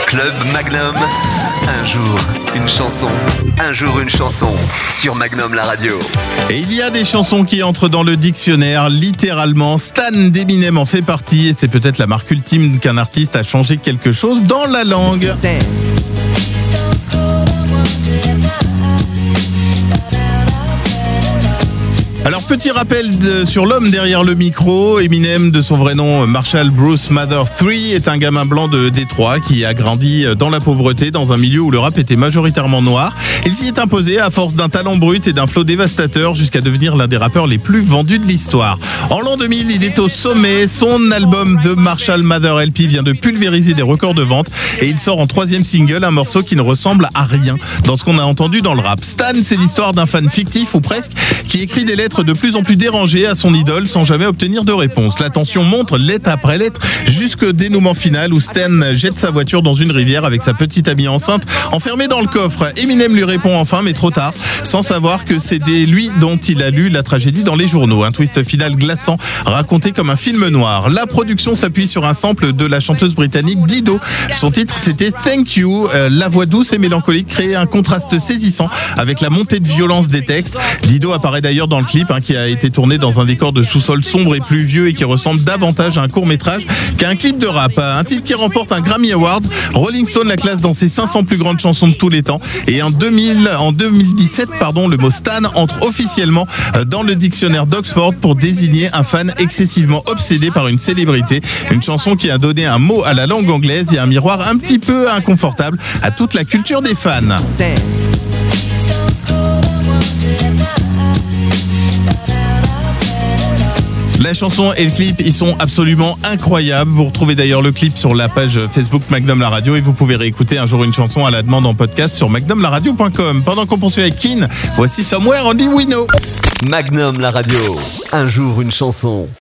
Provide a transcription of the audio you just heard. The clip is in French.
Club Magnum. Un jour, une chanson. Un jour, une chanson. Sur Magnum, la radio. Et il y a des chansons qui entrent dans le dictionnaire, littéralement. Stan d'Eminem en fait partie et c'est peut-être la marque ultime qu'un artiste a changé quelque chose dans la langue. Alors, petit rappel sur l'homme derrière le micro. Eminem, de son vrai nom Marshall Bruce Mather III, est un gamin blanc de Détroit qui a grandi dans la pauvreté, dans un milieu où le rap était majoritairement noir. Il s'y est imposé à force d'un talent brut et d'un flow dévastateur jusqu'à devenir l'un des rappeurs les plus vendus de l'histoire. En l'an 2000, il est au sommet. Son album The Marshall Mather LP vient de pulvériser des records de vente et il sort en 3e single un morceau qui ne ressemble à rien dans ce qu'on a entendu dans le rap. Stan, c'est l'histoire d'un fan fictif ou presque qui écrit des lettres de plus en plus dérangées à son idole sans jamais obtenir de réponse. La tension monte lettre après lettre jusqu'au dénouement final où Stan jette sa voiture dans une rivière avec sa petite amie enceinte enfermée dans le coffre. Eminem lui répond enfin, mais trop tard, sans savoir que c'était lui dont il a lu la tragédie dans les journaux. Un twist final glaçant raconté comme un film noir. La production s'appuie sur un sample de la chanteuse britannique Dido. Son titre c'était Thank You. La voix douce et mélancolique crée un contraste saisissant avec la montée de violence des textes. Dido apparaît d'ailleurs dans le clip qui a été tourné dans un décor de sous-sol sombre et pluvieux et qui ressemble davantage à un court-métrage qu'à un clip de rap. Un titre qui remporte un Grammy Award. Rolling Stone la classe dans ses 500 plus grandes chansons de tous les temps. Et en 2017, le mot Stan entre officiellement dans le dictionnaire d'Oxford pour désigner un fan excessivement obsédé par une célébrité. Une chanson qui a donné un mot à la langue anglaise et un miroir un petit peu inconfortable à toute la culture des fans. La chanson et le clip, ils sont absolument incroyables. Vous retrouvez d'ailleurs le clip sur la page Facebook Magnum la radio et vous pouvez réécouter un jour une chanson à la demande en podcast sur magnumlaradio.com. Pendant qu'on poursuit avec Keane, voici Somewhere Only We Know. Magnum, la radio. Un jour, une chanson.